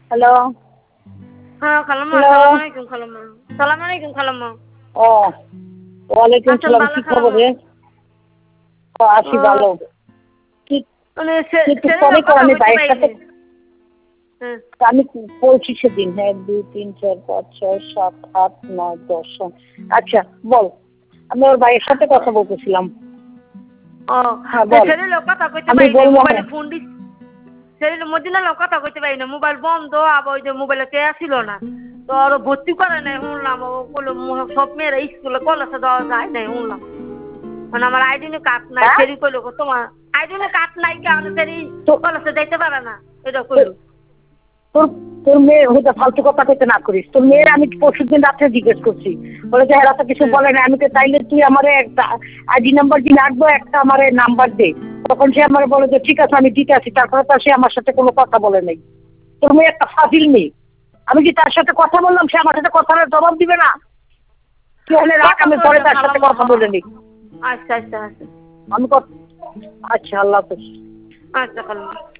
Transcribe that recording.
Hello. হ্যাঁ খালাম্মা, hello. আসসালামু আলাইকুম খালাম্মা। সালাম আলাইকুম খালাম্মা। ও ওয়ালাইকুম আছেন সালাম। ভালো কি খবর খালাম্মা? রে? ও আছি ভালো। কি মানে কিন্তু সেদিনও পরে কথা আমি কইতে ভাইয়ের সাথে পারিনি। হ্যাঁ। আমি বলছি সেদিন। ১ ২ ৩ ৪ ৫ ৬ ৭ ৮ ৯ ১০। আচ্ছা বল। আমি ওর ভাইয়ের সাথে কথা বলতেছিলাম। ও হ্যাঁ বল। সেদিনও কথা কইতে আমি পারি নাই, বললাম মোবাইলে ফোন দিস। সেদিন মদিনার কথা কইতে পারি না, মোবাইল বন্ধ, আবার ওই যে মোবাইলে টেয়া ছিল না। তো আর ভর্তি করে নাই শুনলাম। ও বললো সব মেয়েরা স্কুলে কলেজে দেওয়া যায় নাই শুনলাম। মানে আমার আইডিনে কার্ড নাই, হ্যাঁ সেরি কইলো তোমার আইডিনে কার্ড নাই কেন সেরি তো কলেজে যাইতে পারে না, এটা তো- কইলো। তোর তোর মেয়ে হয়তো ফালতু কথা কইতে না করিস। তোর মেয়ের আমি পরশুদিন রাত্রে জিজ্ঞেস করছি। বলে যে এরা তো কিছু হ্যাঁ। বলে না। আমি তো তাইলে তুই আমারে একটা আইডি নাম্বার দিয়ে রাখবো, একটা আমারে নাম্বার দে। তখন সে আমার বলে যে ঠিক আছে আমি দিতে আছি। তারপরে তো সে আমার সাথে কোনো কথা বলে নাই। তোর মেয়ে একটা ফাজিল মেয়ে। আমি কি তার সাথে কথা বললাম, সে আমার সাথে কথার জবাব দিবে না? তুই হলে রাখ, কথা আমি কই পরে না তার সাথে খালাম্মা। কথা বলে নিই। আচ্ছা আচ্ছা আচ্ছা আমি আচ্ছা আল্লাহ হাফেজ। আচ্ছা খালাম্মা।